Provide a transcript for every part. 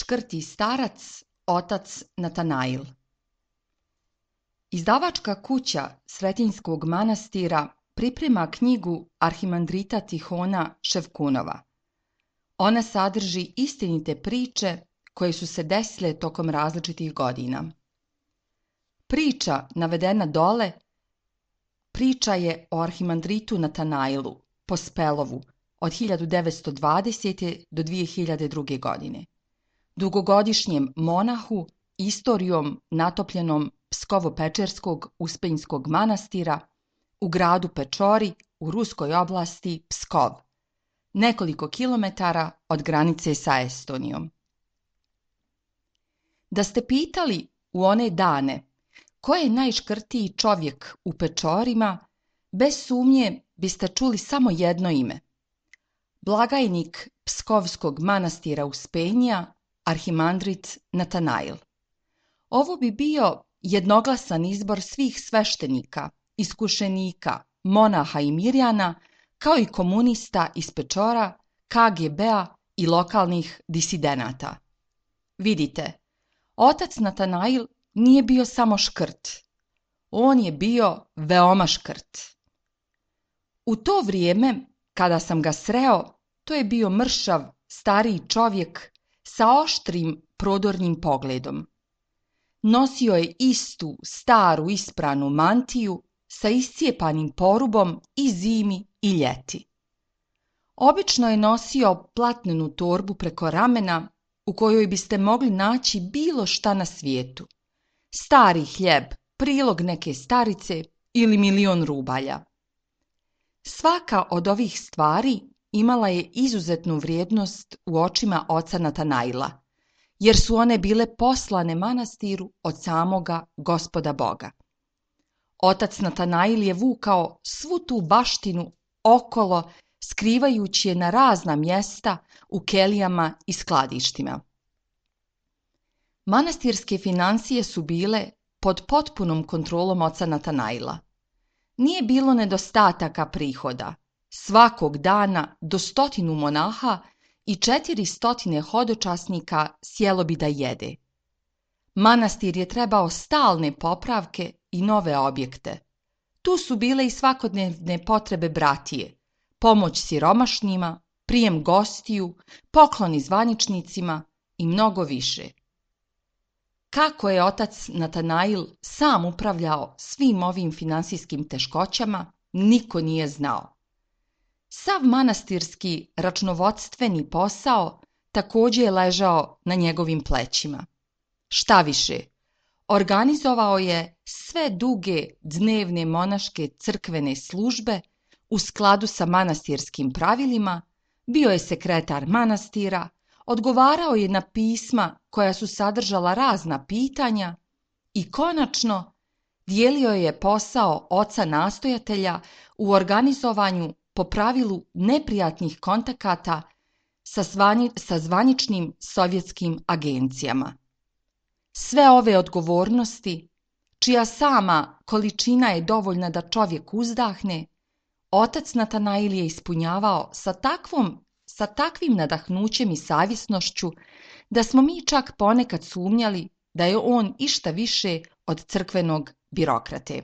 škrti starac, otac Natanail. Izdavačka kuća Sretinjskog manastira priprema knjigu arhimandrita Tihona Ševkunova. Ona sadrži istinite priče koje su se desile tokom različitih godina. Priča navedena dole priča je o arhimandritu Natanailu po Spelovu od 1920. do 2002. godine, dugogodišnjem monahu, istorijom natopljenom Pskovo-Pečerskog Uspenjskog manastira u gradu Pečori u ruskoj oblasti Pskov, nekoliko kilometara od granice sa Estonijom. Da ste pitali u one dane ko je najškrtiji čovjek u Pečorima, bez sumnje biste čuli samo jedno ime. Blagajnik Pskovskog manastira Uspenja, arhimandrit Natanail. Ovo bi bio jednoglasan izbor svih sveštenika, iskušenika, monaha i mirjana, kao i komunista iz Pečora, KGB-a i lokalnih disidenata. Vidite, otac Natanail nije bio samo škrt. On je bio veoma škrt. U to vrijeme, kada sam ga sreo, to je bio mršav, stariji čovjek sa oštrim, prodornim pogledom. Nosio je istu, staru, ispranu mantiju sa iscijepanim porubom i zimi i ljeti. Obično je nosio platnenu torbu preko ramena u kojoj biste mogli naći bilo šta na svijetu. Stari hljeb, prilog neke starice ili 1.000.000 rubalja. Svaka od ovih stvari imala je izuzetnu vrijednost u očima oca Natanaila, jer su one bile poslane manastiru od samoga Gospoda Boga. Otac Natanail je vukao svu tu baštinu okolo, skrivajući je na razna mjesta u kelijama i skladištima. Manastirske financije su bile pod potpunom kontrolom oca Natanaila. Nije bilo nedostataka prihoda. Svakog dana do 100 monaha i 400 hodočasnika sjelo bi da jede. Manastir je trebao stalne popravke i nove objekte. Tu su bile i svakodnevne potrebe bratije, pomoć siromašnima, prijem gostiju, pokloni zvaničnicima i mnogo više. Kako je otac Natanail sam upravljao svim ovim finansijskim teškoćama, niko nije znao. Sav manastirski računovodstveni posao također je ležao na njegovim plećima. Šta više, organizovao je sve duge dnevne monaške crkvene službe u skladu sa manastirskim pravilima, bio je sekretar manastira, odgovarao je na pisma koja su sadržala razna pitanja i konačno dijelio je posao oca nastojatelja u organizovanju po pravilu neprijatnih kontakata sa zvaničnim sovjetskim agencijama. Sve ove odgovornosti, čija sama količina je dovoljna da čovjek uzdahne, otac Natanail je ispunjavao sa takvim nadahnućem i savjesnošću da smo mi čak ponekad sumnjali da je on išta više od crkvenog birokrate.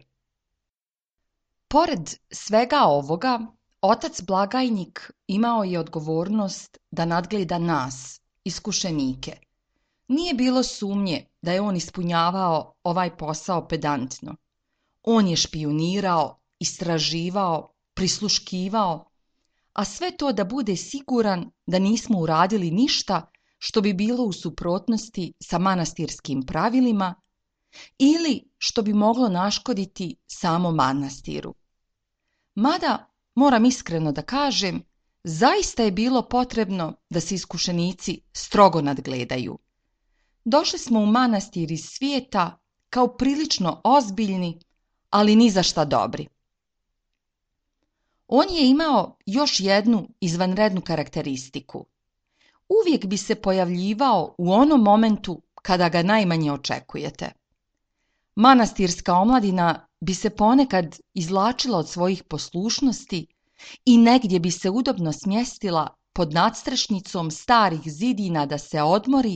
Pored svega ovoga, otac blagajnik imao je odgovornost da nadgleda nas, iskušenike. Nije bilo sumnje da je on ispunjavao ovaj posao pedantno. On je špijunirao, istraživao, prisluškivao, a sve to da bude siguran da nismo uradili ništa što bi bilo u suprotnosti sa manastirskim pravilima ili što bi moglo naškoditi samom manastiru. Mada, moram iskreno da kažem, zaista je bilo potrebno da se iskušenici strogo nadgledaju. Došli smo u manastir iz svijeta kao prilično ozbiljni, ali ni za šta dobri. On je imao još jednu izvanrednu karakteristiku. Uvijek bi se pojavljivao u onom momentu kada ga najmanje očekujete. Manastirska omladina bi se ponekad izvlačila od svojih poslušnosti i negdje bi se udobno smjestila pod nadstrešnicom starih zidina da se odmori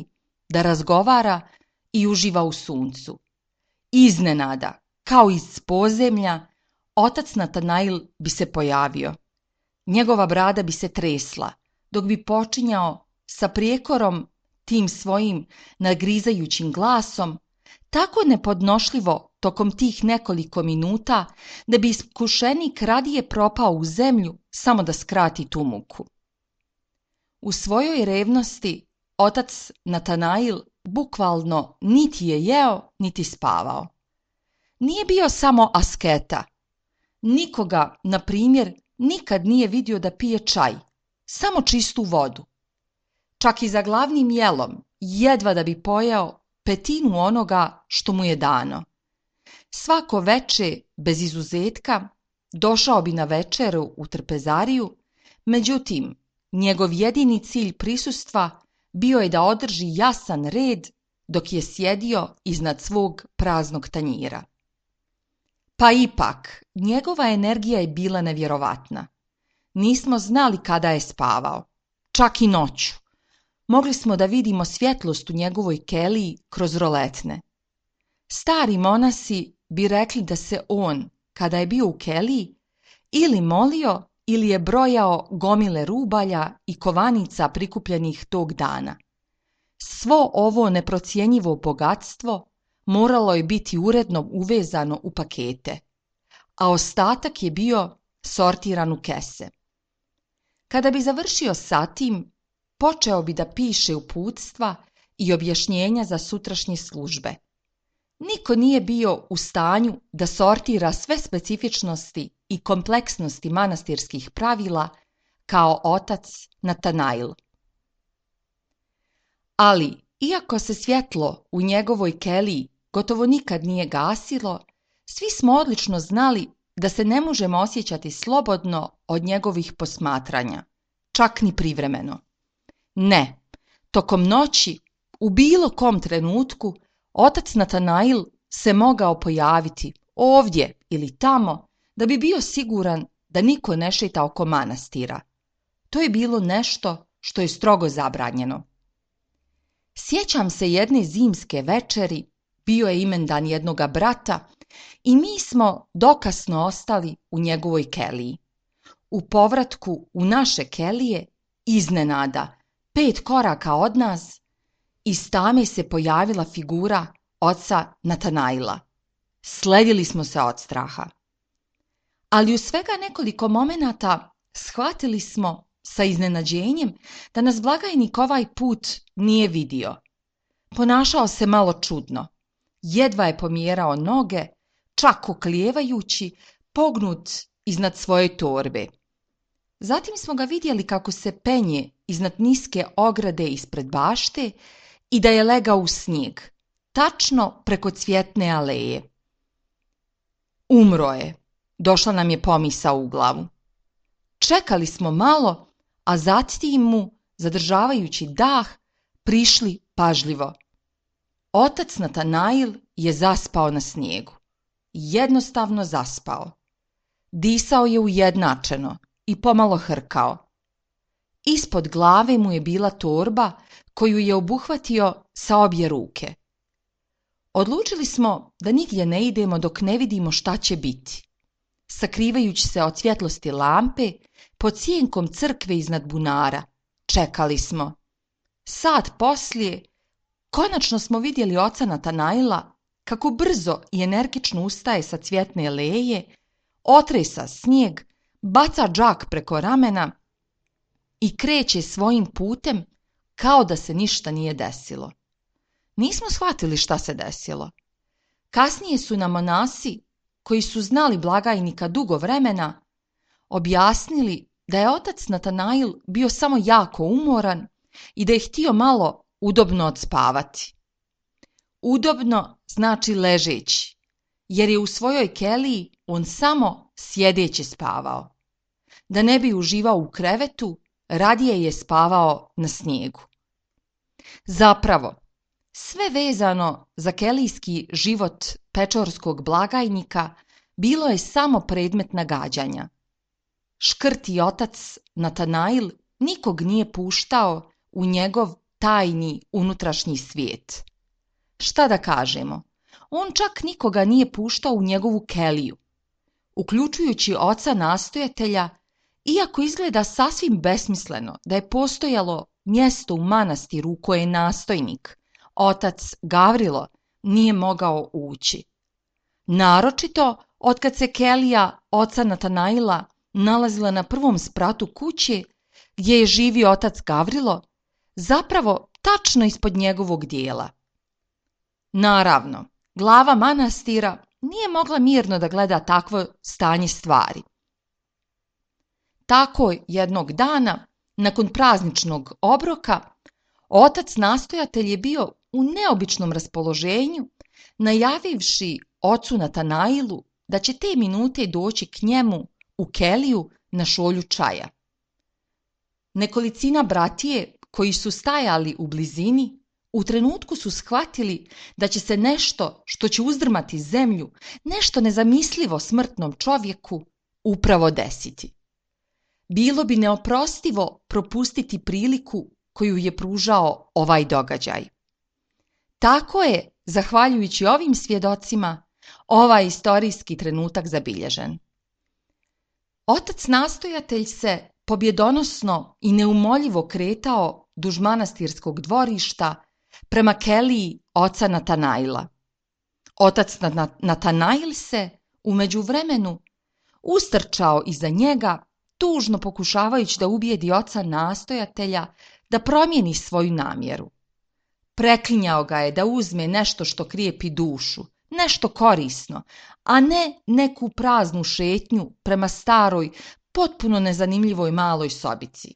da razgovara i uživa u suncu. Iznenada, kao iz podzemlja, otac Natanail bi se pojavio. Njegova brada bi se tresla, dok bi počinjao sa prijekorom tim svojim nagrizajućim glasom, tako nepodnošljivo tokom tih nekoliko minuta da bi iskušenik radije propao u zemlju samo da skrati tu muku. U svojoj revnosti otac Natanail bukvalno niti je jeo, niti spavao. Nije bio samo asketa. Nikoga, na primjer, nikad nije vidio da pije čaj, samo čistu vodu. Čak i za glavnim jelom, jedva da bi pojeo petinu onoga što mu je dano. Svako veče, bez izuzetka, došao bi na večeru u trpezariju, međutim, njegov jedini cilj prisustva bio je da održi jasan red dok je sjedio iznad svog praznog tanjira. Pa ipak, njegova energija je bila nevjerovatna. Nismo znali kada je spavao, čak i noću. Mogli smo da vidimo svjetlost u njegovoj keliji kroz roletne. Stari monasi bi rekli da se on, kada je bio u keliji, ili molio ili je brojao gomile rubalja i kovanica prikupljenih tog dana. Svo ovo neprocjenjivo bogatstvo moralo je biti uredno uvezano u pakete, a ostatak je bio sortiran u kese. Kada bi završio sa tim, počeo bi da piše uputstva i objašnjenja za sutrašnje službe. Niko nije bio u stanju da sortira sve specifičnosti i kompleksnosti manastirskih pravila kao otac Natanail. Ali, iako se svjetlo u njegovoj keliji gotovo nikad nije gasilo, svi smo odlično znali da se ne možemo osjećati slobodno od njegovih posmatranja, čak ni privremeno. Ne, tokom noći, u bilo kom trenutku, otac Natanail se mogao pojaviti ovdje ili tamo da bi bio siguran da niko ne šeta oko manastira. To je bilo nešto što je strogo zabranjeno. Sjećam se jedne zimske večeri, bio je imendan jednoga brata i mi smo dokasno ostali u njegovoj keliji. U povratku u naše kelije, iznenada, 5 koraka od nas, iz tame se pojavila figura oca Natanaila. Sledili smo se od straha. Ali u svega nekoliko momenata shvatili smo sa iznenađenjem da nas blagajnik ovaj put nije vidio. Ponašao se malo čudno. Jedva je pomjerao noge, čak oklijevajući, pognut iznad svoje torbe. Zatim smo ga vidjeli kako se penje iznad niske ograde ispred bašte i da je legao u snijeg, tačno preko cvjetne aleje. Umro je, došla nam je pomisao u glavu. Čekali smo malo, a zatim mu, zadržavajući dah, prišli pažljivo. Otac Natanail je zaspao na snijegu. Jednostavno zaspao. Disao je ujednačeno i pomalo hrkao. Ispod glave mu je bila torba koju je obuhvatio sa obje ruke. Odlučili smo da nigdje ne idemo dok ne vidimo šta će biti. Sakrivajući se od svjetlosti lampe, pod sjenkom crkve iznad bunara, čekali smo. Sat poslije, konačno smo vidjeli oca Natanaila kako brzo i energično ustaje sa cvjetne aleje, otresa snijeg, baca džak preko ramena i kreće svojim putem kao da se ništa nije desilo. Nismo shvatili šta se desilo. Kasnije su nam monasi, koji su znali blagajnika dugo vremena, objasnili da je otac Natanail bio samo jako umoran i da je htio malo udobno odspavati. Udobno znači ležeći, jer je u svojoj keliji on samo sjedeći spavao. Da ne bi uživao u krevetu, radije je spavao na snijegu. Zapravo, sve vezano za kelijski život pečorskog blagajnika bilo je samo predmet nagađanja. Škrti otac Natanail nikog nije puštao u njegov tajni unutrašnji svijet. Šta da kažemo, on čak nikoga nije puštao u njegovu keliju, uključujući oca nastojatelja, iako izgleda sasvim besmisleno da je postojalo mjesto u manastiru u koje nastojnik, otac Gavrilo, nije mogao ući. Naročito otkad se kelija oca Natanaila nalazila na prvom spratu kuće gdje je živio otac Gavrilo, zapravo tačno ispod njegovog dijela. Naravno, glava manastira nije mogla mirno da gleda takvo stanje stvari. Tako jednog dana, nakon prazničnog obroka, otac nastojatelj je bio u neobičnom raspoloženju, najavivši ocu Natanailu da će te minute doći k njemu u keliju na šolju čaja. Nekolicina bratije koji su stajali u blizini u trenutku su shvatili da će se nešto što će uzdrmati zemlju, nešto nezamislivo smrtnom čovjeku, upravo desiti. Bilo bi neoprostivo propustiti priliku koju je pružao ovaj događaj. Tako je, zahvaljujući ovim svjedocima, ovaj istorijski trenutak zabilježen. Otac nastojatelj se pobjedonosno i neumoljivo kretao duž manastirskog dvorišta prema keliji oca Natanaila. Otac Natanail se u međuvremenu ustrčao iza njega, tužno pokušavajući da ubijedi oca nastojatelja da promijeni svoju namjeru. Preklinjao ga je da uzme nešto što krijepi dušu, nešto korisno, a ne neku praznu šetnju prema staroj, potpuno nezanimljivoj maloj sobici.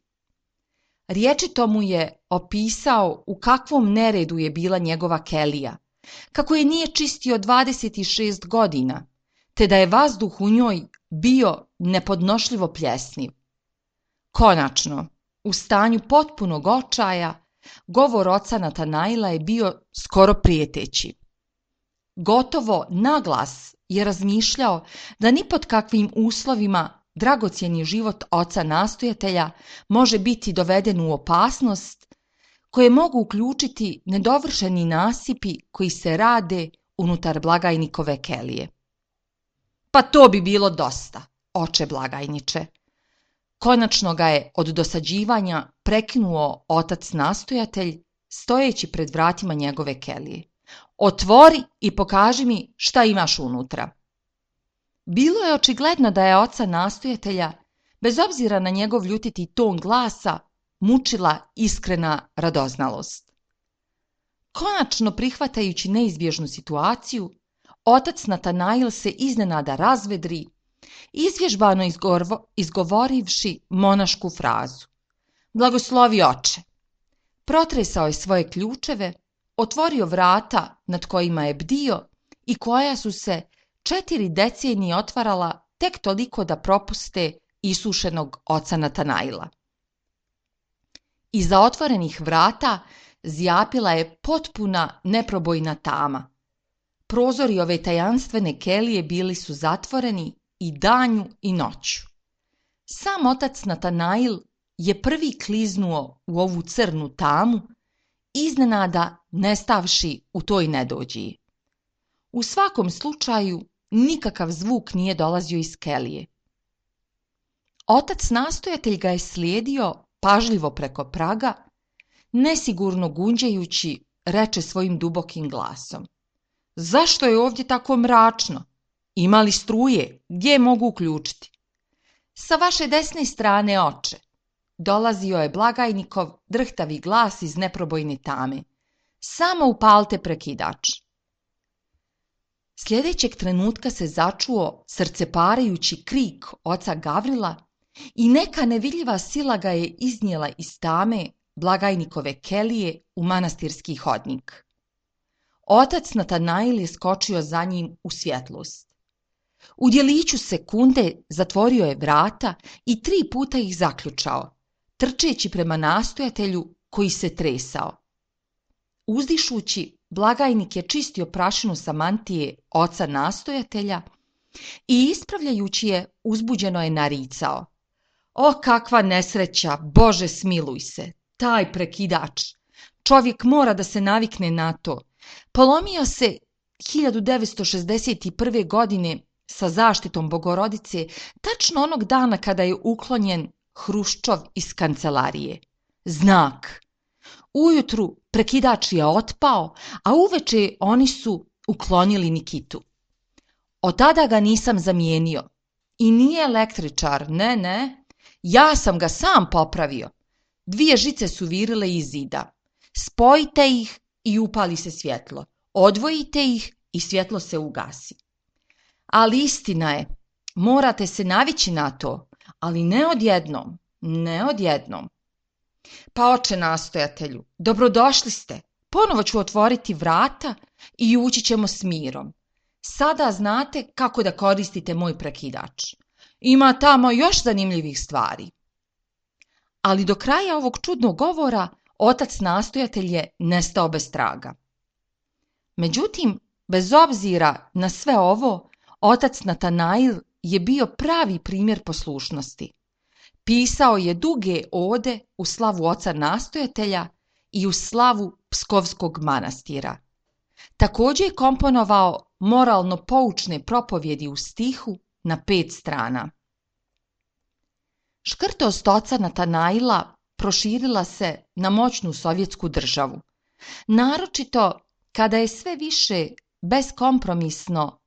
Rječito mu je opisao u kakvom neredu je bila njegova kelija, kako je nije čistio 26 godina, te da je vazduh u njoj bio nepodnošljivo pljesniv. Konačno, u stanju potpunog očaja, govor oca Natanaila je bio skoro prijeteći. Gotovo naglas je razmišljao da ni pod kakvim uslovima dragocjeni život oca nastojatelja može biti doveden u opasnost, koje mogu uključiti nedovršeni nasipi koji se rade unutar blagajnikove kelije. Pa to bi bilo dosta, oče blagajniče. Konačno ga je od dosađivanja prekinuo otac nastojatelj, stojeći pred vratima njegove kelije. Otvori i pokaži mi šta imaš unutra. Bilo je očigledno da je oca nastojatelja, bez obzira na njegov ljutiti ton glasa, mučila iskrena radoznalost. Konačno prihvatajući neizbježnu situaciju, otac Natanail se iznenada razvedri, izvježbano izgovorivši monašku frazu. Blagoslovi oče. Protresao je svoje ključeve, otvorio vrata nad kojima je bdio i koja su se 4 decenije otvarala tek toliko da propuste isušenog oca Natanaila. Iza otvorenih vrata zjapila je potpuna neprobojna tama. Prozori ove tajanstvene kelije bili su zatvoreni i danju i noću. Sam otac Natanail je prvi kliznuo u ovu crnu tamu, iznenada nestavši u toj nedođiji. U svakom slučaju nikakav zvuk nije dolazio iz kelije. Otac nastojatelj ga je slijedio pažljivo preko praga, nesigurno gunđajući, reče svojim dubokim glasom. Zašto je ovdje tako mračno? Ima li struje? Gdje mogu uključiti? Sa vaše desne strane, oče, dolazio je blagajnikov drhtavi glas iz neprobojne tame. Samo upalite prekidač. Sljedećeg trenutka se začuo srceparajući krik oca Gavrila i neka nevidljiva sila ga je iznijela iz tame blagajnikove kelije u manastirski hodnik. Otac Natanail je skočio za njim u svjetlost. U djeliću sekunde zatvorio je vrata i 3 puta ih zaključao, trčeći prema nastojatelju koji se tresao. Uzdišući, blagajnik je čistio prašinu sa mantije oca nastojatelja i ispravljajući je uzbuđeno je naricao. O, kakva nesreća, Bože smiluj se, taj prekidač, Čovjek mora da se navikne na to. Polomio se 1961. godine sa zaštitom Bogorodice, tačno onog dana kada je uklonjen Hruščov iz kancelarije. Znak. Ujutru prekidač je otpao, a uveče oni su uklonili Nikitu. Od tada ga nisam zamijenio. I nije električar, ne. Ja sam ga sam popravio. 2 žice su virile iz zida. Spojite ih i upali se svjetlo. Odvojite ih i svjetlo se ugasi. Ali istina je, morate se navići na to, ali ne odjednom. Pa oče nastojatelju, dobrodošli ste. Ponovo ću otvoriti vrata i ući ćemo s mirom. Sada znate kako da koristite moj prekidač. Ima tamo još zanimljivih stvari. Ali do kraja ovog čudnog govora otac nastojatelj je nestao bez traga. Međutim, bez obzira na sve ovo, otac Natanail je bio pravi primjer poslušnosti. Pisao je duge ode u slavu oca nastojatelja i u slavu Pskovskog manastira. Također je komponovao moralno poučne propovjedi u stihu na 5 strana. Škrtost oca Natanaila proširila se na moćnu sovjetsku državu, naročito kada je sve više beskompromisno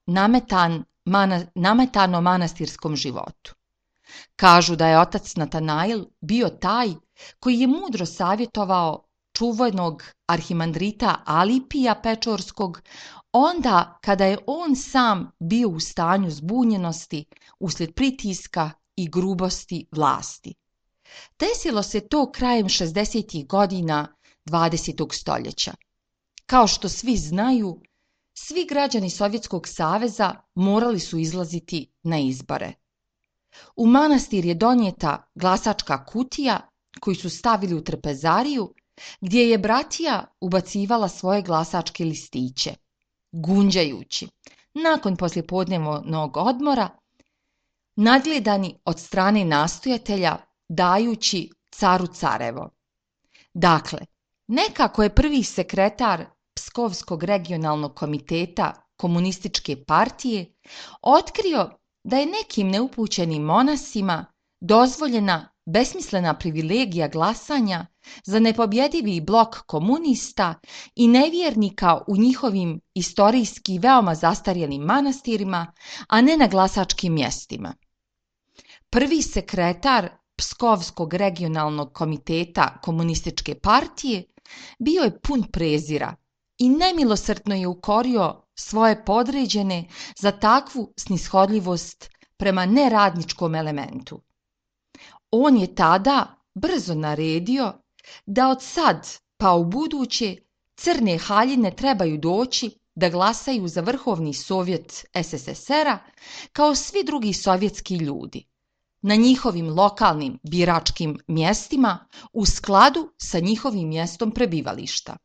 nametano manastirskom životu. Kažu da je otac Natanail bio taj koji je mudro savjetovao čuvenog arhimandrita Alipija Pečorskog onda kada je on sam bio u stanju zbunjenosti uslijed pritiska i grubosti vlasti. Desilo se to krajem 60. godina 20. stoljeća. Kao što svi znaju, svi građani Sovjetskog saveza morali su izlaziti na izbore. U manastir je donijeta glasačka kutija koju su stavili u trpezariju, gdje je bratija ubacivala svoje glasačke listiće, gunđajući, nakon poslijepodnevnog odmora, nadgledani od strane nastojatelja, dajući caru carevo. Dakle, nekako je prvi sekretar Pskovskog regionalnog komiteta komunističke partije otkrio da je nekim neupućenim monasima dozvoljena besmislena privilegija glasanja za nepobjedivi blok komunista i nevjernika u njihovim istorijski veoma zastarjelim manastirima, a ne na glasačkim mjestima. Prvi sekretar Pskovskog regionalnog komiteta komunističke partije bio je pun prezira i nemilosrdno je ukorio svoje podređene za takvu snishodljivost prema neradničkom elementu. On je tada brzo naredio da od sad pa u buduće crne haljine trebaju doći da glasaju za Vrhovni sovjet SSSR-a kao svi drugi sovjetski ljudi, na njihovim lokalnim biračkim mjestima u skladu sa njihovim mjestom prebivališta.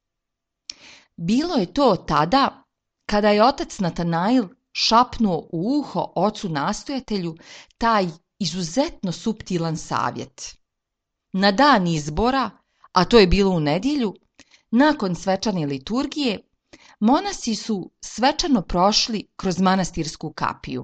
Bilo je to tada kada je otac Natanail šapnuo u uho ocu nastojatelju taj izuzetno suptilan savjet. Na dan izbora, a to je bilo u nedjelju, nakon svečane liturgije, monasi su svečano prošli kroz manastirsku kapiju.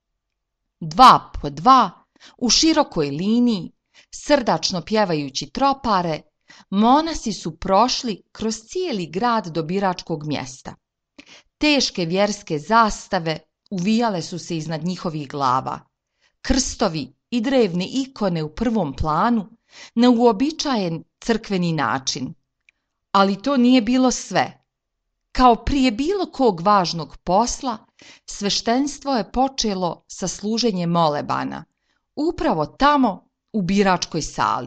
2 po 2, u širokoj liniji, srdačno pjevajući tropare, monasi su prošli kroz cijeli grad do biračkog mjesta. Teške vjerske zastave uvijale su se iznad njihovih glava. Krstovi i drevne ikone u prvom planu na uobičajen crkveni način. Ali to nije bilo sve. Kao prije bilo kog važnog posla, sveštenstvo je počelo sa služenjem molebana, upravo tamo u biračkoj sali.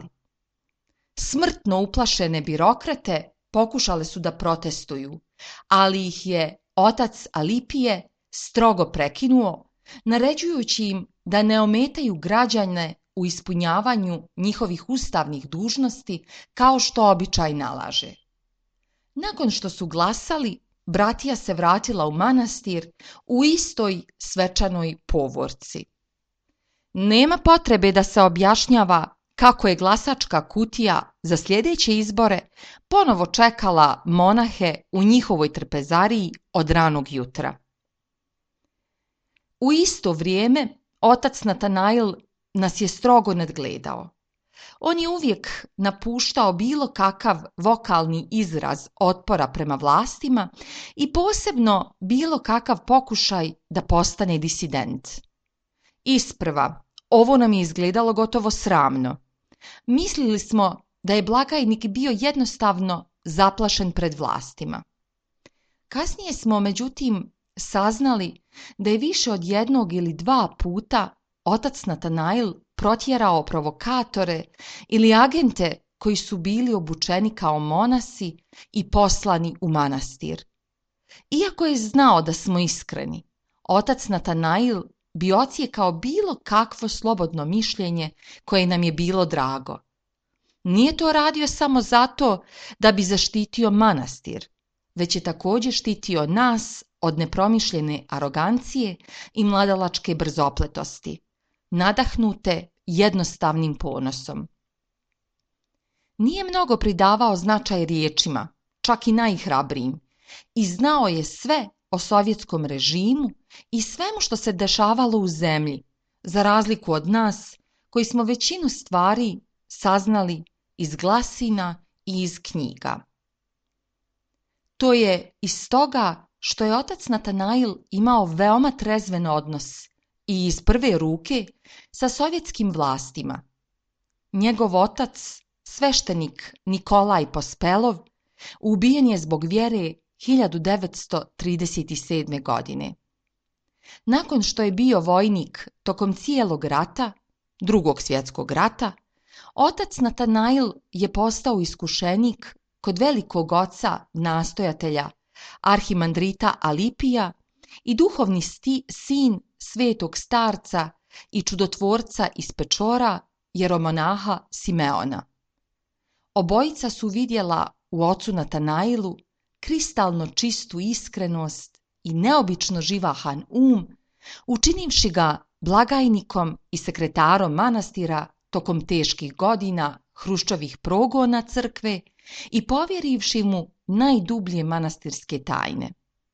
Smrtno uplašene birokrate pokušale su da protestuju, ali ih je otac Alipije strogo prekinuo, naređujući im da ne ometaju građane u ispunjavanju njihovih ustavnih dužnosti kao što običaj nalaže. Nakon što su glasali, bratija se vratila u manastir u istoj svečanoj povorci. Nema potrebe da se objašnjava kako je glasačka kutija za sljedeće izbore ponovo čekala monahe u njihovoj trpezariji od ranog jutra. U isto vrijeme otac Natanail nas je strogo nadgledao. On je uvijek napuštao bilo kakav vokalni izraz otpora prema vlastima i posebno bilo kakav pokušaj da postane disident. Isprva, ovo nam je izgledalo gotovo sramno. Mislili smo da je blagajnik bio jednostavno zaplašen pred vlastima. Kasnije smo, međutim, saznali da je više od 1 ili 2 puta otac Natanail protjerao provokatore ili agente koji su bili obučeni kao monasi i poslani u manastir. Iako je znao da smo iskreni, otac Natanail bi odsjekao bilo kakvo slobodno mišljenje koje nam je bilo drago. Nije to radio samo zato da bi zaštitio manastir, već je također štitio nas od nepromišljene arogancije i mladalačke brzopletosti, nadahnute jednostavnim ponosom. Nije mnogo pridavao značaj riječima, čak i najhrabrijim, i znao je sve o sovjetskom režimu i svemu što se dešavalo u zemlji, za razliku od nas koji smo većinu stvari saznali iz glasina i iz knjiga. To je iz toga što je otac Natanail imao veoma trezven odnos i iz prve ruke sa sovjetskim vlastima. Njegov otac, sveštenik Nikolaj Pospelov, ubijen je zbog vjere 1937. godine. Nakon što je bio vojnik tokom cijelog rata, Drugog svjetskog rata, otac Natanail je postao iskušenik kod velikog oca nastojatelja arhimandrita Alipija i duhovni sin svetog starca i čudotvorca iz Pečora, jeromonaha Simeona. Obojica su vidjela u ocu Natanailu kristalno čistu iskrenost i neobično živahan učinivši ga blagajnikom i sekretarom manastira tokom teških godina Hruščovih progona crkve i povjerivši mu najdublje manastirske tajne.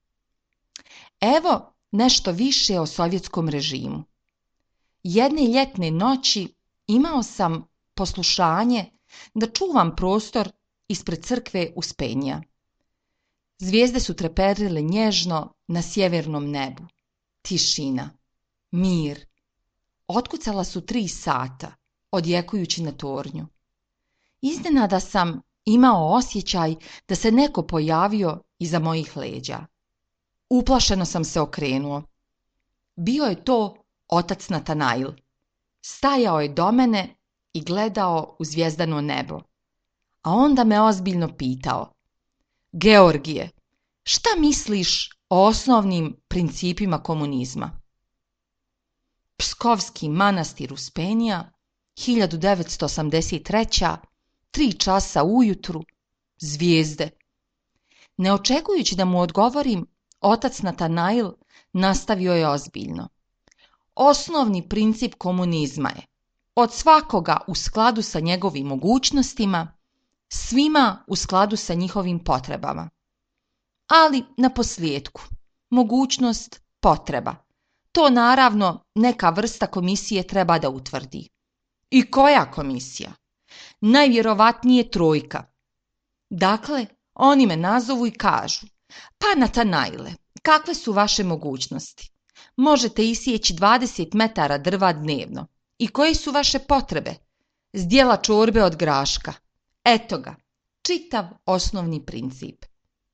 Evo nešto više o sovjetskom režimu. Jedne ljetne noći imao sam poslušanje da čuvam prostor ispred crkve Uspenja. Zvijezde su treperile nježno na sjevernom nebu. Tišina, mir. Otkucala su 3 sata, odjekujući na tornju. Iznenada sam imao osjećaj da se neko pojavio iza mojih leđa. Uplašeno sam se okrenuo. Bio je to otac Natanail. Stajao je do mene i gledao u zvijezdano nebo. A onda me ozbiljno pitao: Georgije, šta misliš o osnovnim principima komunizma? Pskovski manastir Uspenja, 1983. 3 časa ujutru, zvijezde. Ne očekujući da mu odgovorim, otac Natanail nastavio je ozbiljno. Osnovni princip komunizma je od svakoga u skladu sa njegovim mogućnostima, svima u skladu sa njihovim potrebama. Ali na posljedku, mogućnost, potreba. To naravno neka vrsta komisije treba da utvrdi. I koja komisija? Najvjerovatnije 3. Dakle, oni me nazovu i kažu: pa Natanaile, kakve su vaše mogućnosti? Možete isjeći 20 metara drva dnevno. I koje su vaše potrebe? Zdjela čorbe od graška. Eto ga, čitav osnovni princip.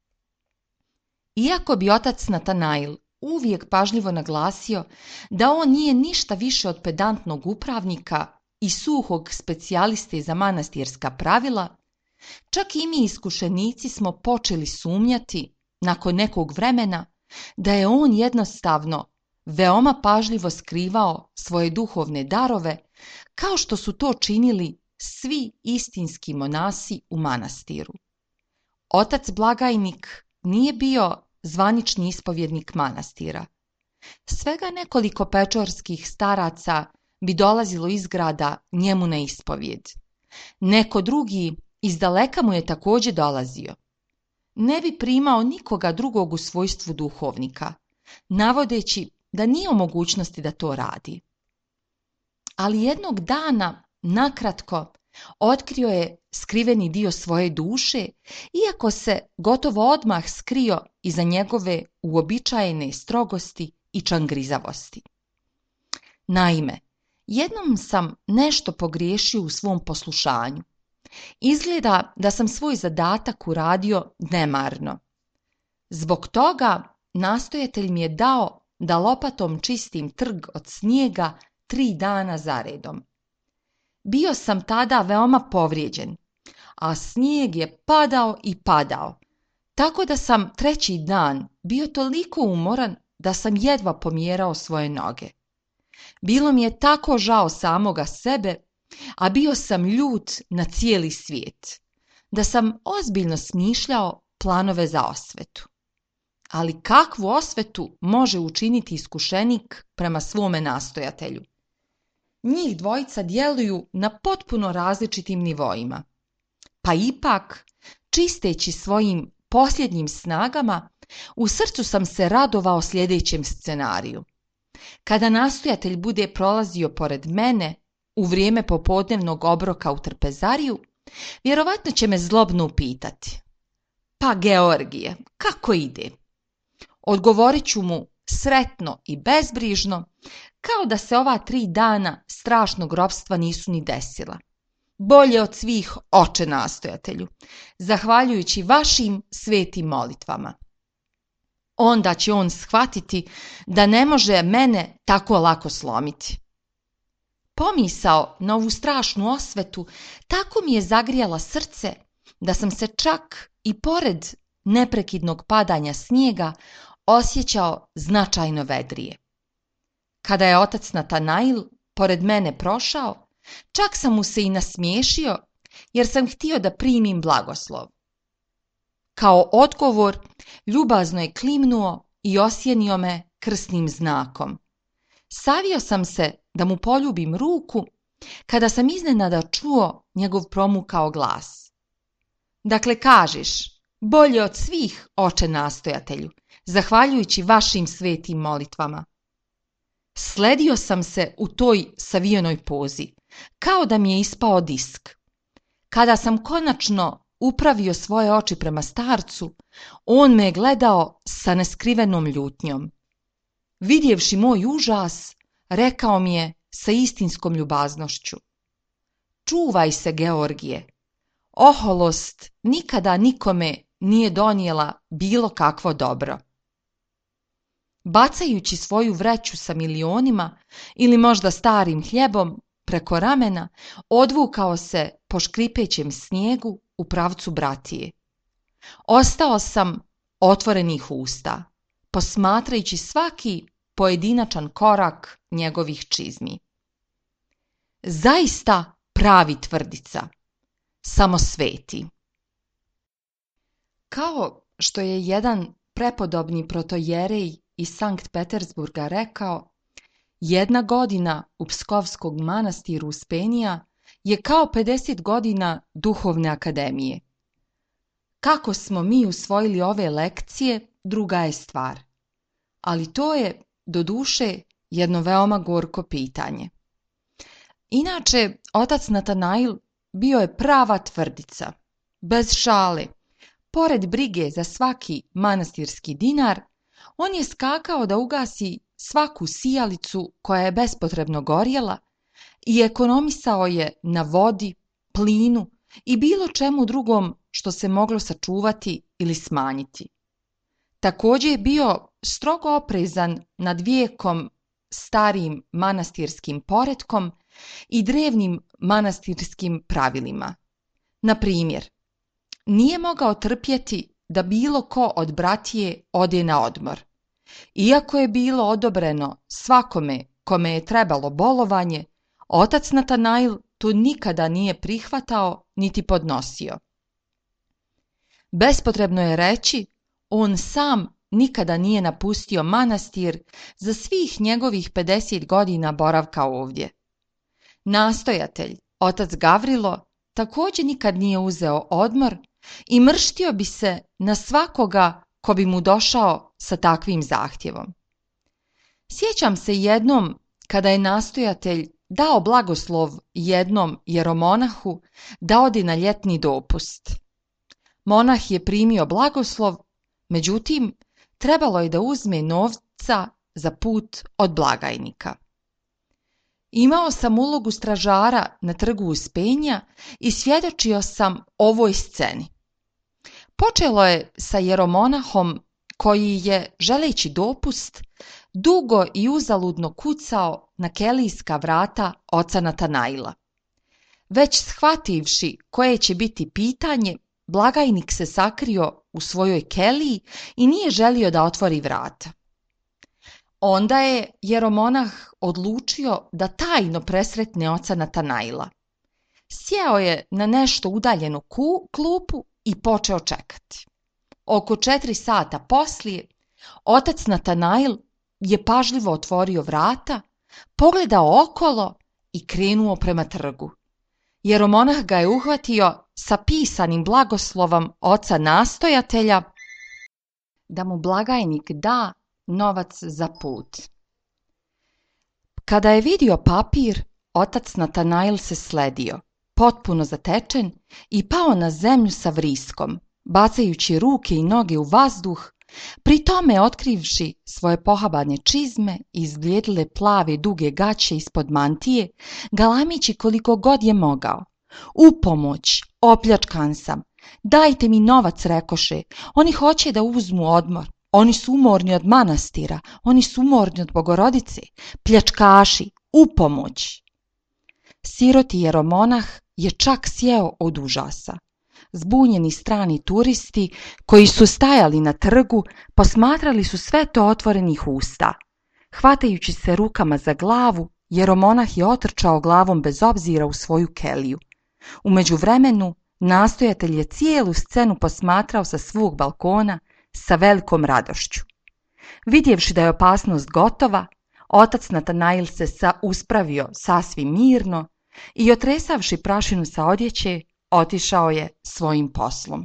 Iako bi otac Natanail uvijek pažljivo naglasio da on nije ništa više od pedantnog upravnika i suhog specijaliste za manastirska pravila, čak i mi iskušenici smo počeli sumnjati, nakon nekog vremena, da je on jednostavno veoma pažljivo skrivao svoje duhovne darove, kao što su to činili svi istinski monasi u manastiru. Otac blagajnik nije bio zvanični ispovjednik manastira. Svega nekoliko pečorskih staraca bi dolazilo iz grada njemu na ispovijed. Neko drugi iz daleka mu je također dolazio. Ne bi primao nikoga drugog u svojstvu duhovnika, navodeći da nije u mogućnosti da to radi. Ali jednog dana, nakratko, otkrio je skriveni dio svoje duše, iako se gotovo odmah skrio iza njegove uobičajene strogosti i čangrizavosti. Naime, jednom sam nešto pogriješio u svom poslušanju. Izgleda da sam svoj zadatak uradio nemarno. Zbog toga nastojatelj mi je dao da lopatom čistim trg od snijega 3 dana zaredom. Bio sam tada veoma povrijeđen, a snijeg je padao i padao, tako da sam 3. dan bio toliko umoran da sam jedva pomjerao svoje noge. Bilo mi je tako žao samoga sebe, a bio sam ljut na cijeli svijet, da sam ozbiljno smišljao planove za osvetu. Ali kakvu osvetu može učiniti iskušenik prema svome nastojatelju? Njih dvojica djeluju na potpuno različitim nivoima. Pa ipak, čisteći svojim posljednjim snagama, u srcu sam se radovao sljedećem scenariju. Kada nastojatelj bude prolazio pored mene u vrijeme popodnevnog obroka u trpezariju, vjerovatno će me zlobno upitati: "Pa Georgije, kako ide?" Odgovorit ću mu sretno i bezbrižno, kao da se ova 3 dana strašnog ropstva nisu ni desila. "Bolje od svih, oče nastojatelju, zahvaljujući vašim svetim molitvama." Onda će on shvatiti da ne može mene tako lako slomiti. Pomisao na ovu strašnu osvetu tako mi je zagrijala srce da sam se čak i pored neprekidnog padanja snijega osjećao značajno vedrije. Kada je otac Natanail pored mene prošao, čak sam mu se i nasmiješio, jer sam htio da primim blagoslov. Kao odgovor, ljubazno je klimnuo i osjenio me krsnim znakom. Savio sam se da mu poljubim ruku, kada sam iznenada čuo njegov promukao glas. "Dakle, kažeš, bolje od svih, oče nastojatelju, zahvaljujući vašim svetim molitvama." Sledio sam se u toj savijenoj pozi, kao da mi je ispao disk. Kada sam konačno upravio svoje oči prema starcu, on me je gledao sa neskrivenom ljutnjom. Vidjevši moj užas, rekao mi je sa istinskom ljubaznošću: "Čuvaj se, Georgije, oholost nikada nikome nije donijela bilo kakvo dobro." Bacajući svoju vreću sa milionima ili možda starim hljebom preko ramena, odvukao se po škripećem snijegu u pravcu Bratije. Ostao sam otvorenih usta, posmatrajući svaki pojedinačan korak njegovih čizmi. Zaista pravi tvrdica, samo sveti. Kao što je jedan prepodobni protojerej iz Sankt Petersburga rekao, 1 godina u Pskovskog manastiru Uspenija je kao 50 godina duhovne akademije. Kako smo mi usvojili ove lekcije, druga je stvar. Ali to je, doduše, jedno veoma gorko pitanje. Inače, otac Natanail bio je prava tvrdica. Bez šale, pored brige za svaki manastirski dinar, on je skakao da ugasi svaku sijalicu koja je bespotrebno gorjela i ekonomisao je na vodi, plinu i bilo čemu drugom što se moglo sačuvati ili smanjiti. Također je bio strogo oprezan nad vijekom starim manastirskim poretkom i drevnim manastirskim pravilima. Na primjer, nije mogao trpjeti da bilo ko od bratije ode na odmor. Iako je bilo odobreno svakome kome je trebalo bolovanje, otac Natanail to nikada nije prihvatao niti podnosio. Bespotrebno je reći, on sam nikada nije napustio manastir za svih njegovih 50 godina boravka ovdje. Nastojatelj, otac Gavrilo, također nikad nije uzeo odmor i mrštio bi se na svakoga ko bi mu došao sa takvim zahtjevom. Sjećam se jednom kada je nastojatelj dao blagoslov jednom jeromonahu da odi na ljetni dopust. Monah je primio blagoslov, međutim, trebalo je da uzme novca za put od blagajnika. Imao sam ulogu stražara na trgu Uspenja i svjedočio sam ovoj sceni. Počelo je sa jeromonahom koji je, želeći dopust, dugo i uzaludno kucao na kelijska vrata oca Natanaila. Već shvativši koje će biti pitanje, blagajnik se sakrio u svojoj keliji i nije želio da otvori vrata. Onda je jeromonah odlučio da tajno presretne oca Natanaila. Sjeo je na nešto udaljenu klupu i počeo čekati. Oko 4 sata poslije, otac Natanail je pažljivo otvorio vrata, pogledao okolo i krenuo prema trgu. Jeromonah ga je uhvatio sa pisanim blagoslovom oca nastojatelja da mu blagajnik da novac za put. Kada je vidio papir, otac Natanail se sledio, potpuno zatečen, i pao na zemlju sa vriskom, bacajući ruke i noge u vazduh, pri tome otkrivši svoje pohabane čizme i izblijedile plave duge gaće ispod mantije, galamići koliko god je mogao. U pomoć, opljačkan sam, dajte mi novac, rekoše, oni hoće da uzmu odmor. Oni su umorni od manastira, oni su umorni od Bogorodice, pljačkaši, u pomoć. Siroti jeromonah je čak sjeo od užasa. Zbunjeni strani turisti koji su stajali na trgu posmatrali su sve to otvorenih usta. Hvatajući se rukama za glavu, jeromonah je otrčao glavom bez obzira u svoju keliju. U međuvremenu, nastojatelj je cijelu scenu posmatrao sa svog balkona sa velikom radošću. Vidjevši da je opasnost gotova, otac Natanail se uspravio sasvim mirno i otresavši prašinu sa odjeće, otišao je svojim poslom.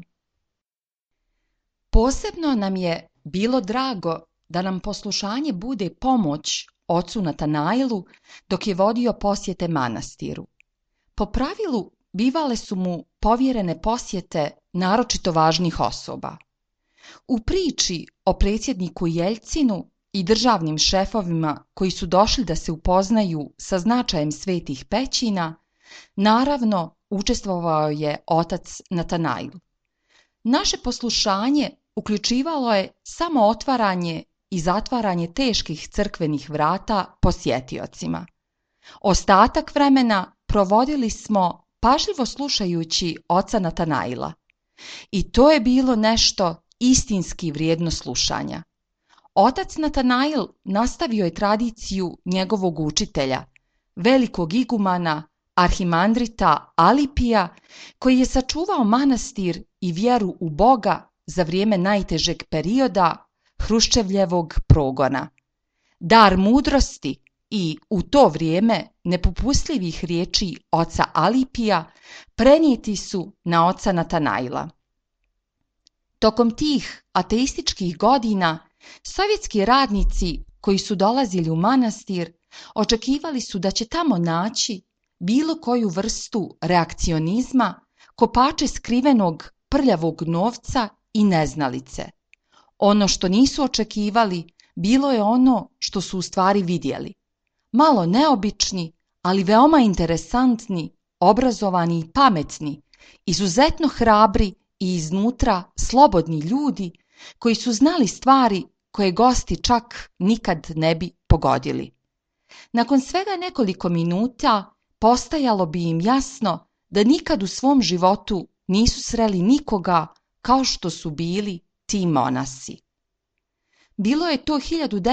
Posebno nam je bilo drago da nam poslušanje bude pomoć ocu Natanailu dok je vodio posjete manastiru. Po pravilu bivale su mu povjerene posjete naročito važnih osoba. U priči o predsjedniku Jeljcinu i državnim šefovima koji su došli da se upoznaju sa značajem svetih pećina, naravno učestvovao je otac Natanail. Naše poslušanje uključivalo je samo otvaranje i zatvaranje teških crkvenih vrata posjetiocima. Ostatak vremena provodili smo pažljivo slušajući oca Natanaila. I to je bilo nešto istinski vrijedno slušanja. Otac Natanail nastavio je tradiciju njegovog učitelja, velikog igumana, arhimandrita Alipija, koji je sačuvao manastir i vjeru u Boga za vrijeme najtežeg perioda Hruščevljevog progona. Dar mudrosti i u to vrijeme nepopustljivih riječi oca Alipija prenijeti su na oca Natanaila. Tokom tih ateističkih godina sovjetski radnici koji su dolazili u manastir očekivali su da će tamo naći bilo koju vrstu reakcionizma, kopače skrivenog prljavog novca i neznalice. Ono što nisu očekivali bilo je ono što su u stvari vidjeli. Malo neobični, ali veoma interesantni, obrazovani i pametni, izuzetno hrabri i iznutra slobodni ljudi koji su znali stvari koje gosti čak nikad ne bi pogodili. Nakon svega nekoliko minuta postajalo bi im jasno da nikad u svom životu nisu sreli nikoga kao što su bili ti monasi. Bilo je to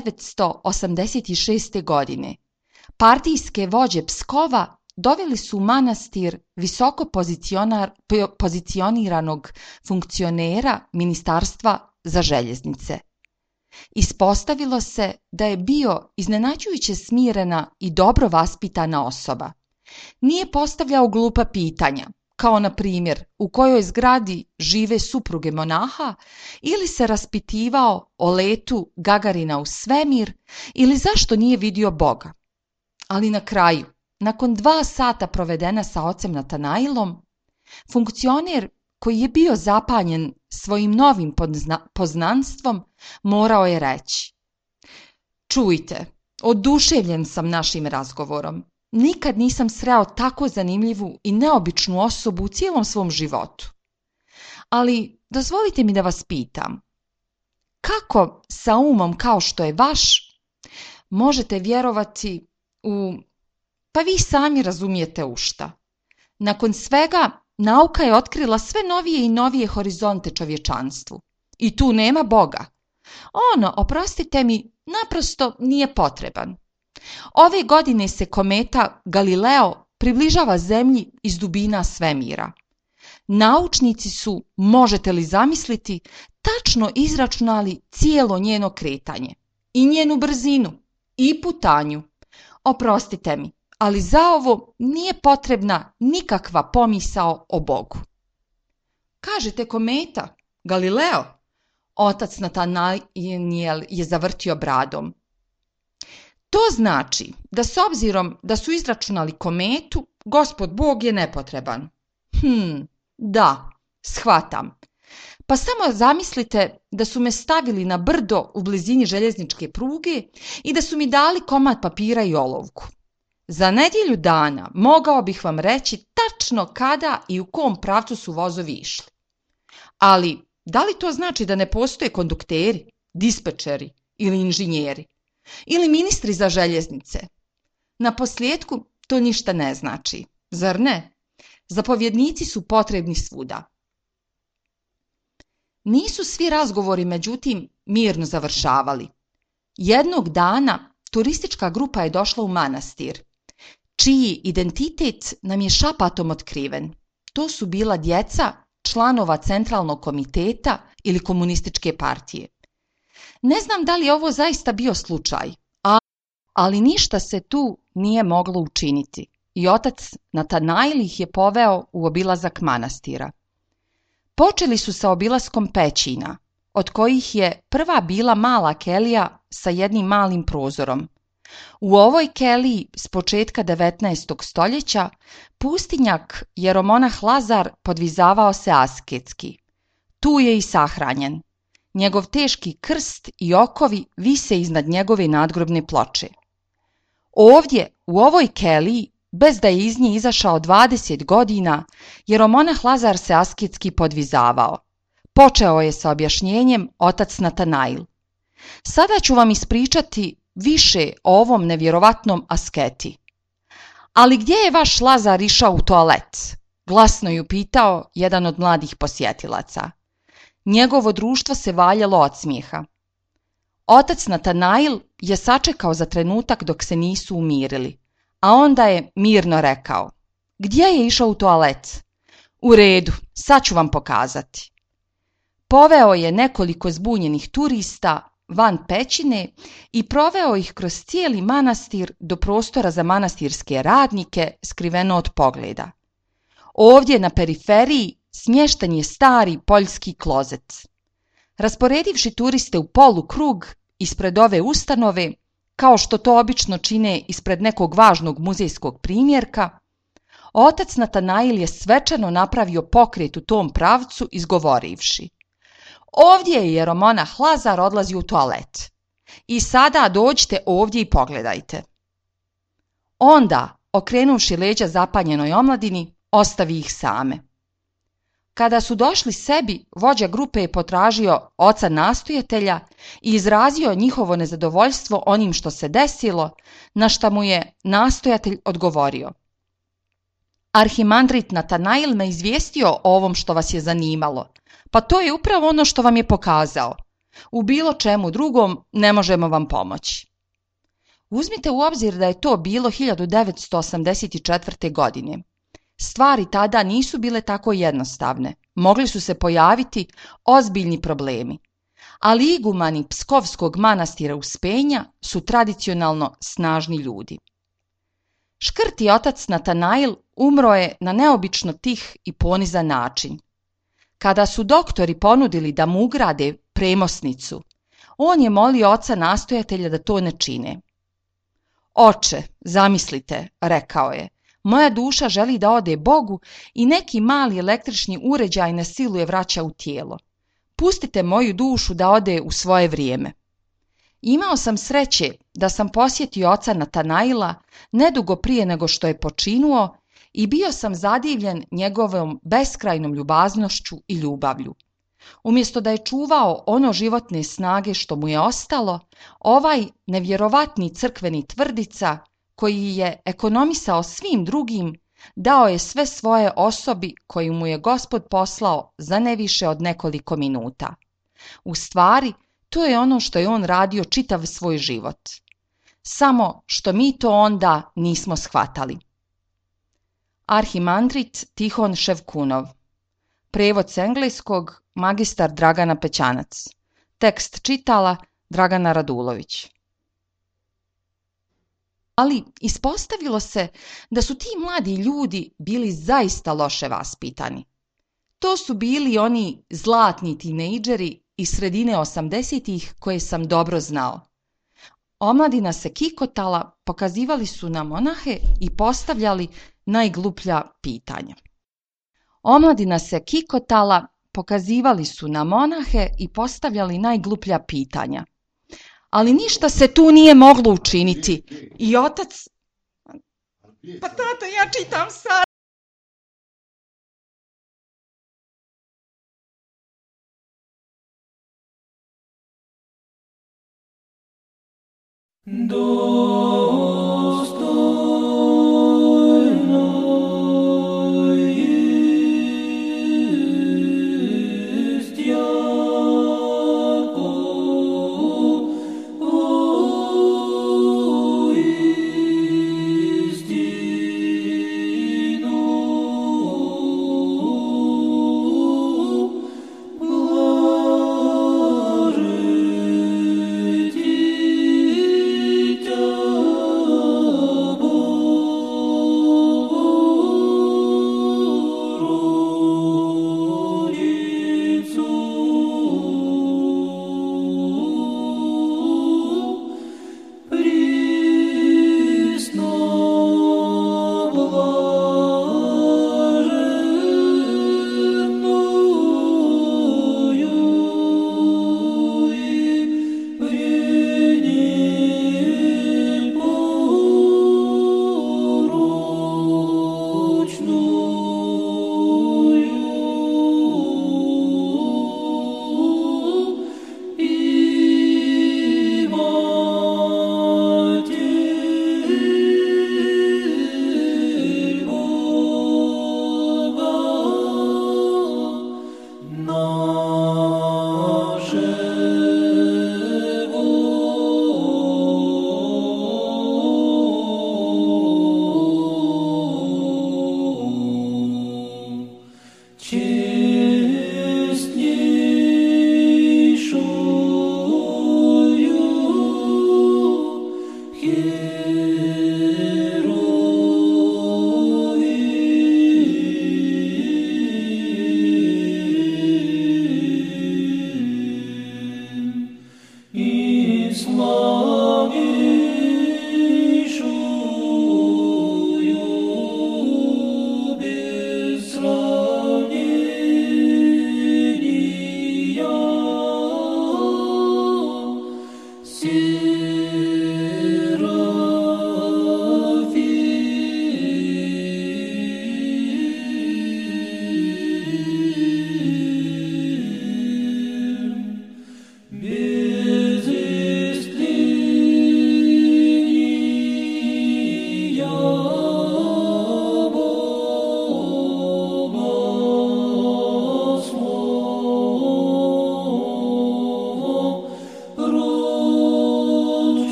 1986. godine. Partijske vođe Pskova doveli su u manastir visoko pozicioniranog funkcionera Ministarstva za željeznice. Ispostavilo se da je bio iznenađujuće smirena i dobro vaspitana osoba. Nije postavljao glupa pitanja, kao na primjer u kojoj zgradi žive supruge monaha, ili se raspitivao o letu Gagarina u svemir, ili zašto nije vidio Boga. Ali na kraju, nakon 2 sata provedena sa ocem Natanailom, funkcioner koji je bio zapanjen svojim novim poznanstvom, morao je reći: čujte, oduševljen sam našim razgovorom. Nikad nisam sreo tako zanimljivu i neobičnu osobu u cijelom svom životu. Ali dozvolite mi da vas pitam, kako sa umom kao što je vaš možete vjerovati u, pa vi sami razumijete u šta? Nakon svega, nauka je otkrila sve novije i novije horizonte čovječanstvu. I tu nema Boga. Oprostite mi, naprosto nije potreban. Ove godine se kometa Galileo približava Zemlji iz dubina svemira. Naučnici su, možete li zamisliti, tačno izračunali cijelo njeno kretanje, i njenu brzinu, i putanju. Oprostite mi, ali za ovo nije potrebna nikakva pomisao o Bogu. Kažete kometa, Galileo? Otac Natanail je zavrtio bradom. To znači da s obzirom da su izračunali kometu, Gospod Bog je nepotreban. Da, shvatam. Pa samo zamislite da su me stavili na brdo u blizini željezničke pruge i da su mi dali komad papira i olovku. Za nedjelju dana mogao bih vam reći tačno kada i u kom pravcu su vozovi išli. Ali da li to znači da ne postoje kondukteri, dispečeri ili inženjeri? Ili ministri za željeznice? Naposljetku to ništa ne znači, zar ne? Zapovjednici su potrebni svuda. Nisu svi razgovori, međutim, mirno završavali. Jednog dana turistička grupa je došla u manastir, čiji identitet nam je šapatom otkriven. To su bila djeca članova Centralnog komiteta ili Komunističke partije. Ne znam da li je ovo zaista bio slučaj, ali ništa se tu nije moglo učiniti i otac Natanail ih je poveo u obilazak manastira. Počeli su sa obilaskom pećina, od kojih je prva bila mala kelija sa jednim malim prozorom. U ovoj keliji s početka 19. stoljeća pustinjak jeromonah Lazar podvizavao se asketski. Tu je i sahranjen. Njegov teški krst i okovi vise iznad njegove nadgrobne ploče. Ovdje, u ovoj keliji, bez da je iz nje izašao 20 godina, jeromonah Lazar se asketski podvizavao. Počeo je sa objašnjenjem otac Natanail. Sada ću vam ispričati više o ovom nevjerovatnom asketi. Ali gdje je vaš Lazar išao u toalet? Glasno ju pitao jedan od mladih posjetilaca. Njegovo društvo se valjalo od smijeha. Otac Natanail je sačekao za trenutak dok se nisu umirili, a onda je mirno rekao: gdje je išao u toalet? U redu, sad ću vam pokazati. Poveo je nekoliko zbunjenih turista van pećine i proveo ih kroz cijeli manastir do prostora za manastirske radnike skriveno od pogleda. Ovdje na periferiji smješten je stari poljski klozet. Rasporedivši turiste u polukrug ispred ove ustanove, kao što to obično čine ispred nekog važnog muzejskog primjerka, otac Natanail je svečano napravio pokret u tom pravcu izgovorivši: ovdje je jeromonah Lazar odlazi u toalet. I sada dođite ovdje i pogledajte. Onda, okrenuvši leđa zapanjenoj omladini, ostavi ih same. Kada su došli sebi, vođa grupe je potražio oca nastojatelja i izrazio njihovo nezadovoljstvo onim što se desilo, na šta mu je nastojatelj odgovorio: Arhimandrit Natanail me izvijestio o ovom što vas je zanimalo, pa to je upravo ono što vam je pokazao. U bilo čemu drugom ne možemo vam pomoći. Uzmite u obzir da je to bilo 1984. godine. Stvari tada nisu bile tako jednostavne, mogli su se pojaviti ozbiljni problemi, ali igumani Pskovskog manastira Uspenja su tradicionalno snažni ljudi. Škrti otac Natanail umro je na neobično tih i ponizan način. Kada su doktori ponudili da mu ugrade premosnicu, on je molio oca nastojatelja da to ne čine. Oče, zamislite, rekao je, moja duša želi da ode Bogu i neki mali električni uređaj na silu je vraća u tijelo. Pustite moju dušu da ode u svoje vrijeme. Imao sam sreće da sam posjetio oca Natanaila nedugo prije nego što je počinuo i bio sam zadivljen njegovom beskrajnom ljubaznošću i ljubavlju. Umjesto da je čuvao ono životne snage što mu je ostalo, ovaj nevjerovatni crkveni tvrdica, koji je ekonomisao svim drugim, dao je sve svoje osobi koju mu je Gospod poslao za ne više od nekoliko minuta. U stvari, to je ono što je on radio čitav svoj život. Samo što mi to onda nismo shvatali. Arhimandrit Tihon Ševkunov. Prijevod s engleskog magistar Dragana Pećanac. Tekst čitala Dragana Radulović. Ali ispostavilo se da su ti mladi ljudi bili zaista loše vaspitani. To su bili oni zlatni tinejdžeri iz sredine 80-ih koje sam dobro znao. Omladina se kikotala, pokazivali su na monahe i postavljali najgluplja pitanja. Omladina se kikotala, pokazivali su na monahe i postavljali najgluplja pitanja. Ali ništa se tu nije moglo učiniti. I otac... Pa tato, ja čitam sad. Do